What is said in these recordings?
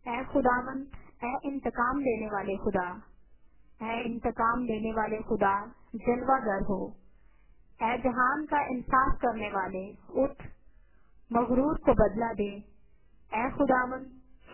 اے خداوند، اے انتقام لینے والے خدا، اے انتقام لینے والے خدا، جلوہ گر ہو۔ اے جہان کا انصاف کرنے والے، اٹھ، مغرور کو بدلہ دے۔ اے خداوند،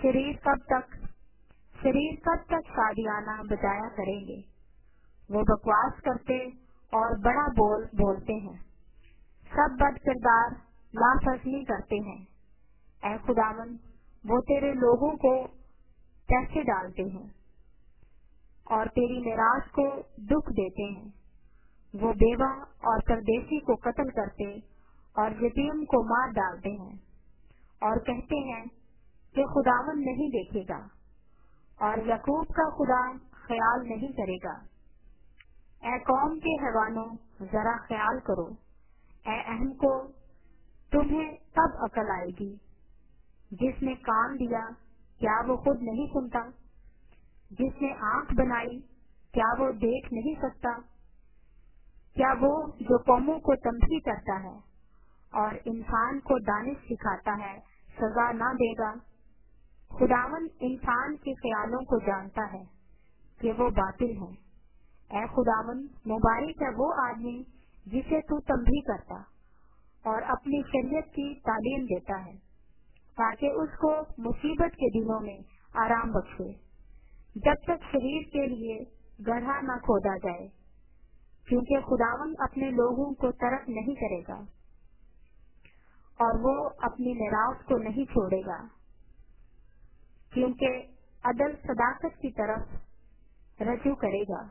شریر کب تک شادیانہ بجایا کریں گے؟ وہ بکواس کرتے اور بڑا بولتے ہیں، سب بد کردار لافزنی کرتے ہیں۔ اے خداوند، وہ تیرے لوگوں کو پیسے ڈالتے ہیں اور تیری میراث کو دکھ دیتے ہیں۔ وہ بیوہ اور پردیسی کو قتل کرتے اور یتیم کو مار ڈالتے ہیں، اور کہتے ہیں کہ خداوند نہیں دیکھے گا اور یعقوب کا خدا خیال نہیں کرے گا۔ اے قوم کے حیوانوں، ذرا خیال کرو، اے اہم کو، تمہیں کب عقل آئے گی؟ جس نے کان دیا، کیا وہ خود نہیں سنتا؟ جس نے آنکھ بنائی، کیا وہ دیکھ نہیں سکتا؟ کیا وہ جو قوموں کو تمبی کرتا ہے اور انسان کو دانش سکھاتا ہے سزا نہ دے گا؟ خداوند انسان کے خیالوں کو جانتا ہے کہ وہ باطل ہیں۔ اے خداوند، مبارک ہے وہ آدمی جسے تو تمبی کرتا اور اپنی شریعت کی تعلیم دیتا ہے، تاکہ اس کو مصیبت کے دنوں میں آرام بخشے، جب تک شریر کے لیے گڑھا نہ کھودا جائے، کیونکہ خداوند اپنے لوگوں کو ترک نہیں کرے گا اور وہ اپنی میراث کو نہیں چھوڑے گا، کیونکہ عدل صداقت کی طرف رجوع کرے گا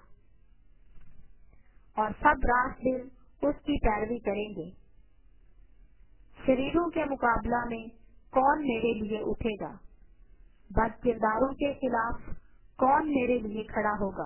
اور سب راست دل اس کی پیروی کریں گے۔ شریروں کے مقابلہ میں کون میرے لیے اٹھے گا؟ بد کرداروں کے خلاف کون میرے لیے کھڑا ہوگا؟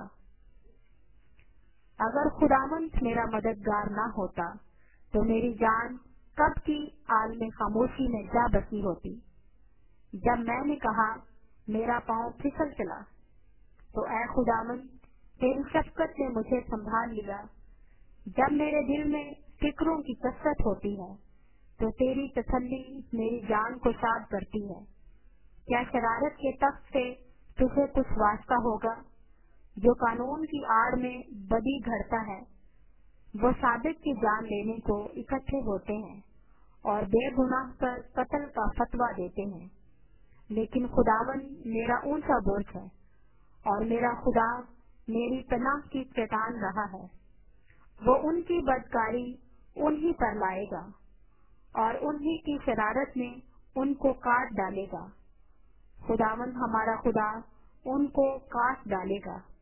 اگر خداوند میرا مددگار نہ ہوتا تو میری جان کب کی عالم خاموشی میں جا بسی ہوتی۔ جب میں نے کہا میرا پاؤں پھسل چلا، تو اے خداوند، تیری شفقت نے مجھے سنبھال لیا۔ جب میرے دل میں فکروں کی کثرت ہوتی ہے تو تیری تسلی میری جان کو شاد کرتی ہے۔ کیا شرارت کے تخت سے تجھے کچھ واسطہ ہوگا؟ جو قانون کی آڑ میں بدی گھڑتا ہے، وہ صادق کی جان لینے کو اکٹھے ہوتے ہیں اور بے گناہ پر قتل کا فتویٰ دیتے ہیں۔ لیکن خداوند میرا اونچا برج ہے اور میرا خدا میری پناہ کی چٹان رہا ہے۔ وہ ان کی بدکاری انہی پر لائے گا اور انہی کی شرارت میں ان کو کاٹ ڈالے گا۔ خداوند ہمارا خدا ان کو کاٹ ڈالے گا۔